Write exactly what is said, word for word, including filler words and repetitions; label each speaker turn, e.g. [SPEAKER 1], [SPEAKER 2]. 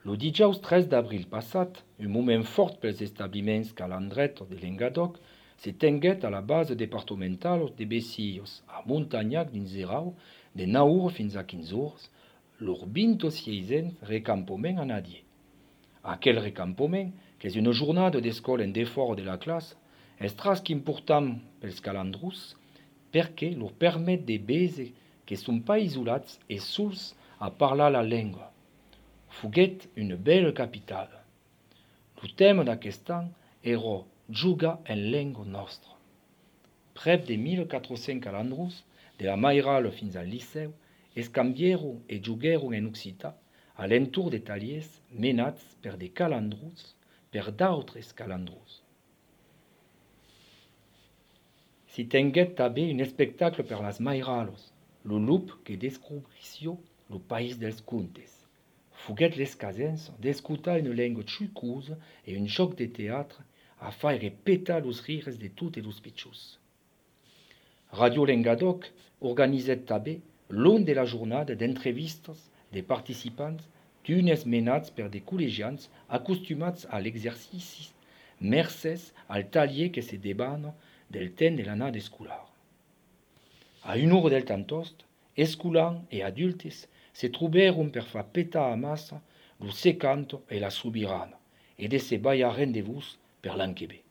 [SPEAKER 1] Lo dijaus tres d'abril passat, un moment fort pels establiments calandret de Lengadoc, se tenguet a la base departamental de Bessillos, a Montagnac dins Zerau, de naur fins a quinze jours, lor vinto sieisent recampoment en adier. Aquel recampoment, qu'es una jornada d'escola en defort de la classe, es trasc important pels calandrus, perque lor permet de bese que son pas isolats e sols a parlar la lengua. Foguet une belle capitale. Le thème d'aquest an era jugar en lengua nostra. Prep de mille quatre-cents calandrus, de la Mairal fins al liceu, es cambieron e jugueron en occità a l'entour de taliers menats per de calandrus, per d'autres calandrus. Si tenguet també un espectacle per las Mairalos, lo lup que descobrició lo país dels contes. Foguet les casens d'escutar une lengua chucosa e un joc de teatre a faire petar los rires de totes los pitjos. Radio Lengadoc organitzet també l'on de la jornada d'entrevistes de participants d'unes menats per de col·legians acostumats a l'exercici mercès al talier que se debana del temps de l'annada escolar. A une hora del tantost, escolans e adultes se troberon per fa petar a massa lo secanto e la subirana, e de se ballar rendezvous per l'an que ve.